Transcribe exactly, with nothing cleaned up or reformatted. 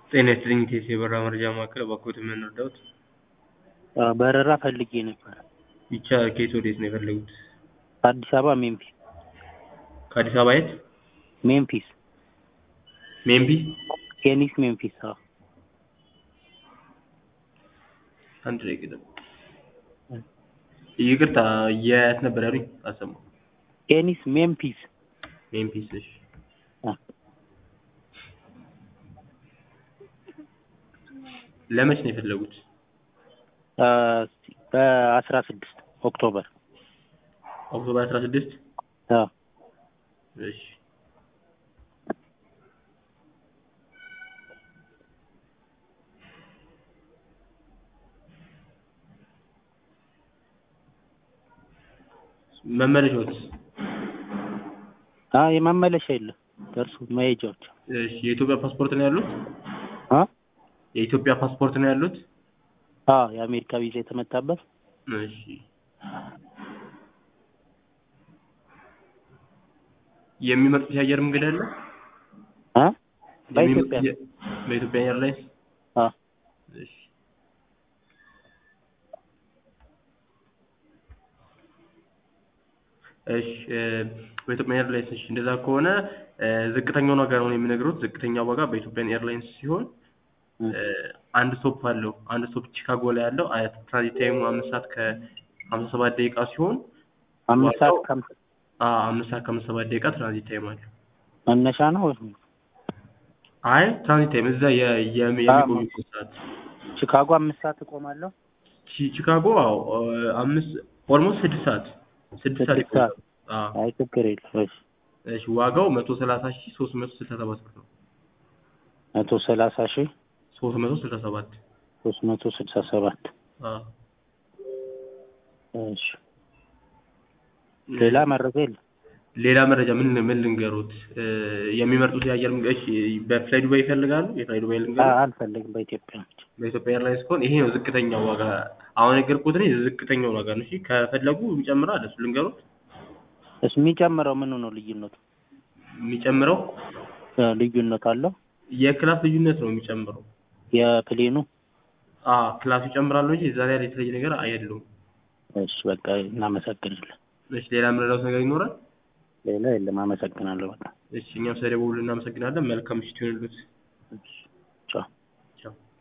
ጤና ይስጥልኝ ኢቴስ የበረራ መረጃ ማዕከል፣ እባክዎትን ምን ልርዳዎት? በረራ ፈልጌ ነበር። ይቻ ከየት ወዴት ነው የፈለጉት? አዲስ አበባ ሜምፊስ። ከአዲስ አበባ የት? ሜምፊስ ሜምፊስ? ኬኒስ ሜምፊስ። አዎ አንድ ደቂቃ ደግሞ ይቅርታ፣ የት ነበር ያሉኝ? አልሰማሁም። ኬኒስ ሜምፊስ። ሜምፊስ። እሺ አ ለመች ነው የፈለጉት? አ በአስራ ስድስት ኦክቶበር። ኦክቶበር አስራ ስድስት? አዎ እሺ መመለሻዎት? አ የመመለሻ የለም፣ ደርሶ መሄጃዎች። እሺ የኢትዮጵያ ፓስፖርት ነው ያሉት? አ የኢትዮጵያ ፓስፖርት ነው ያሉት? አዎ የአሜሪካ ቪዛ የተመታበት። እሺ የሚመርጡት የአየር መንገድ አለ? አ በኢትዮጵያ በኢትዮጵያ ኤርላይንስ? አ እሺ እሺ በኢትዮጵያ ኤርላይንስ። እሺ እንደዛ ከሆነ ዝቅተኛው ዋጋ ነው የሚነግሩት። ዝቅተኛው ዋጋ በኢትዮጵያ ኤርላይንስ ሲሆን አንድ ስቶፕ አለው። አንድ ስቶፕ ቺካጎ ላይ ያለው ትራንዚት ታይሙ አምስት ሰዓት ከሀምሳ ሰባት ደቂቃ ሲሆን አምስት ሰዓት ከሀምሳ አዎ አምስት ሰዓት ከሀምሳ ሰባት ደቂቃ ትራንዚት ታይም አለው። መነሻ ነው ወይ? አይ ትራንዚት ታይም እዛ የሚቆዩበት ሰዓት። ቺካጎ አምስት ሰዓት እቆማለሁ። ቺካጎ አዎ አምስት ኦልሞስት ስድስት ሰዓት ስድስት ሰዓት ይቆያል። አዎ አይ ችግር የለም። እሺ እሺ ዋጋው መቶ ሰላሳ ሺህ ሶስት መቶ ስልሳ ሰባት ብር ነው። መቶ ሰላሳ ሺህ ሶስት መቶ ስልሳ ሰባት ሶስት መቶ ስልሳ ሰባት አዎ እሺ ሌላ መረጃ የለም? ሌላ መረጃ ምን ምን ልንገሩት? የሚመርጡት የአየር መንገድ እሺ በፍላይ ዱባይ ይፈልጋሉ? የፍላይ ዱባይ ልንገሩት? አልፈልግም፣ በኢትዮጵያ ብቻ። በኢትዮጵያ ኤርላይንስ ከሆነ ይሄ ነው ዝቅተኛው ዋጋ። አሁን የነገርኩት ነው ዝቅተኛው ዋጋ ነው። እሺ ከፈለጉ ይጨምራል፣ እሱ ልንገሩት? እሱ የሚጨምረው ምን ነው ልዩነቱ? የሚጨምረው ልዩነት አለው? የክላስ ልዩነት ነው የሚጨምረው። የፕሌኑ? አዎ ክላስ ይጨምራል እንጂ እዛ ላይ የተለየ ነገር አይደለም። እሺ በቃ እናመሰግናለን። እሺ ሌላ የምንረዳው ነገር ይኖራል? ሌላ የለም፣ አመሰግናለሁ በጣም። እሺ እኛም ስለደወሉ እናመሰግናለን። መልካም ምሽት ይሁንልዎት።